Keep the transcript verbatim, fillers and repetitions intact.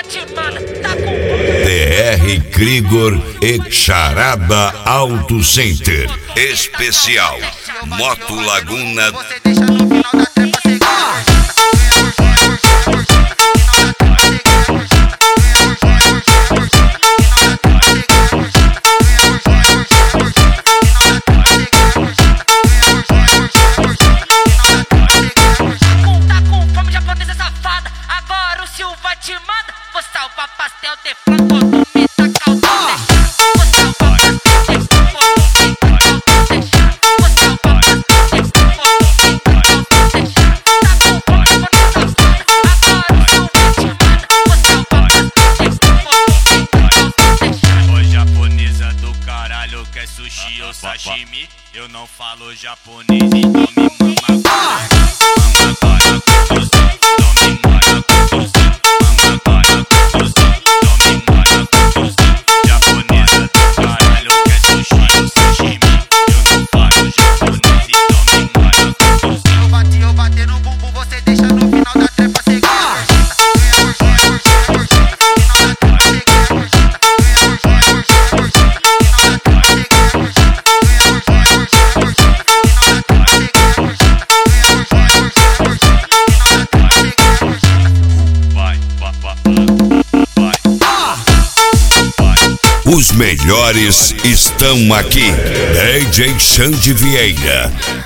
D R Krigor e Charada Auto Center. Especial Moto Laguna. Te manda, vou salvar pastel de frango, tu me taca o deixa. Vou salvar pastel de frango, tu me taca o deixa. Vou salvar pastel de frango, tu me taca o deixa. Tá com fome, vou nessa foda, agora o seu vai te manda. Vou salvar pastel de frango, tu me taca o deixa. Ô japonesa do caralho, quer sushi ou sashimi? Eu não falo japonês, então me mama agora. Mama agora com você, então me mama com você. Os melhores estão aqui. D J Xande Vieira.